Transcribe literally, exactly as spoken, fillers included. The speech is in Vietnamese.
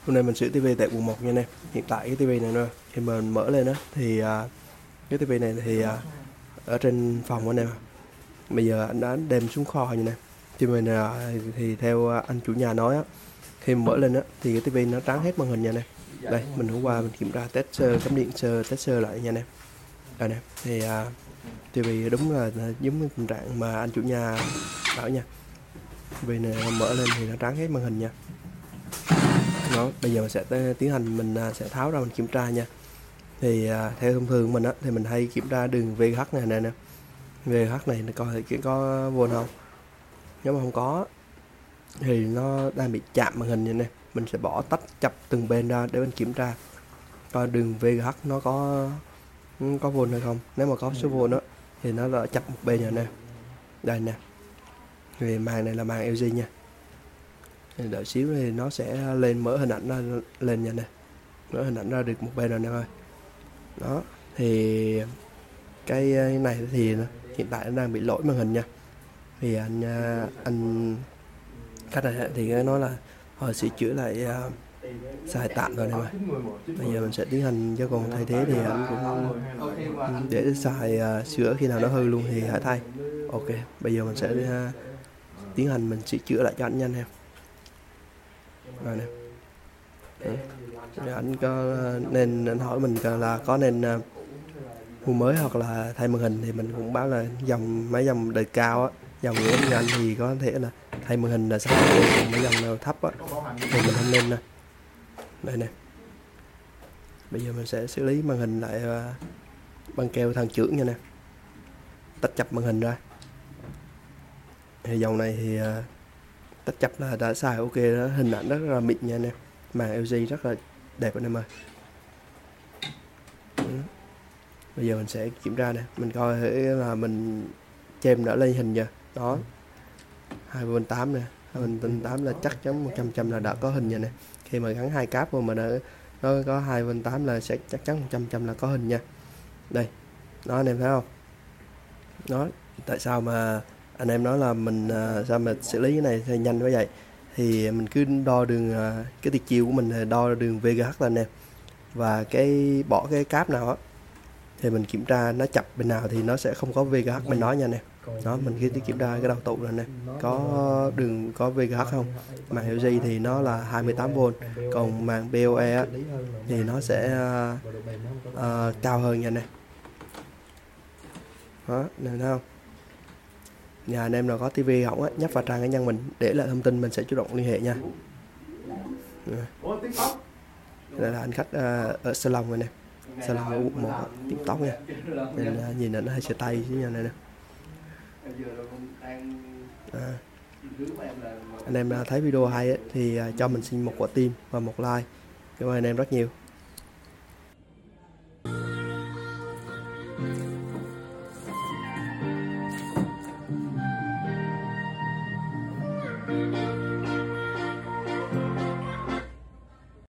Hôm nay mình sửa tivi tại quận một nha anh em. Hiện tại cái tivi này nữa khi mình mở lên đó thì à, cái tivi này thì à, ở trên phòng anh em. Bây giờ anh đã đem xuống kho như này. Tivi này à, thì theo anh chủ nhà nói á, khi mở lên á thì cái tivi nó trắng hết màn hình nha anh em. Đây, mình hôm qua mình kiểm tra test sơ, cắm điện sơ, test sơ lại nha anh em. Đây nè, thì à, tivi đúng là giống như tình trạng mà anh chủ nhà bảo nha. Tivi này mở lên thì nó trắng hết màn hình nha. Đó, bây giờ mình sẽ tiến hành mình sẽ tháo ra mình kiểm tra nha. Thì à, theo thông thường của mình á thì mình hay kiểm tra đường vê giê hát này nè nè. vê giê hát này nó coi thử có vô không. Nếu mà không có thì nó đang bị chạm màn hình như này. Mình sẽ bỏ tách chập từng bên ra để mình kiểm tra coi đường vê giê hát nó có có vô hay không. Nếu mà có số vô đó thì nó là chập một bên nha nè. Đây nè. Thì màn này là màn lờ giê nha. Đợi xíu thì nó sẽ lên mở hình ảnh ra lên nha nè, mở hình ảnh ra được một bên rồi nè ơi. Đó thì cái này thì hiện tại nó đang bị lỗi màn hình nha. Thì anh anh cách này thì nói là họ sửa chữa lại uh, xài tạm rồi nè mà. Bây giờ mình sẽ tiến hành cho còn thay thế thì anh cũng để xài uh, sửa khi nào nó hư luôn thì hãy thay. Ok, bây giờ mình sẽ uh, tiến hành mình sửa chữa lại cho anh nhanh em. Rồi nè. Anh có nên anh hỏi mình là có nên uh, mua mới hoặc là thay màn hình thì mình cũng báo là dòng mấy dòng đời cao á, dòng của anh thì có thể là thay màn hình là sao, mấy dòng nào thấp á thì mình không nên nè. Đây nè. Bây giờ mình sẽ xử lý màn hình lại uh, băng keo thằng trưởng nha nè, tách chập màn hình ra. Thì dòng này thì uh, tách chập là đã xài ok đó, hình ảnh rất là mịn nha nè, màn lờ giê rất là đẹp anh em ơi. Ừ. Bây giờ mình sẽ kiểm tra nè, mình coi thử là mình chêm đã lên hình chưa. Đó, hai vôn tám nè, hai vôn tám là chắc chắn một trăm trăm là đã có hình nha nè. Khi mà gắn hai cáp vô mà nó, nó có hai vôn tám là sẽ chắc chắn một trăm trăm là có hình nha. Đây, đó anh em thấy không. Đó, tại sao mà anh em nói là mình uh, sao mà xử lý cái này thì nhanh quá vậy. Thì mình cứ đo đường uh, cái tiệt chiều của mình đo đường vê giê hát lên nè, và cái bỏ cái cáp nào á thì mình kiểm tra nó chập bên nào thì nó sẽ không có vê giê hát bên đó nha nè. Đó, mình khi kiểm tra cái đầu tụ này nè, có đường có vê giê hát không. Màn lờ giê thì nó là hai mươi tám vôn, còn màn bê o e á, thì nó sẽ uh, uh, cao hơn nha nè. Đó, nè thấy không. Nhà anh em nào có tivi hỏng á, nhấp vào trang cá nhân mình để lại thông tin, mình sẽ chủ động liên hệ nha. Đây là anh khách uh, ở salon rồi nè, salon ở quận một tiệm tóc nha, nên uh, nhìn là nó hơi sờ tay chứ nha này nè. À, anh em thấy video hay ấy, thì uh, cho mình xin một quả tim và một like. Cảm ơn anh em rất nhiều.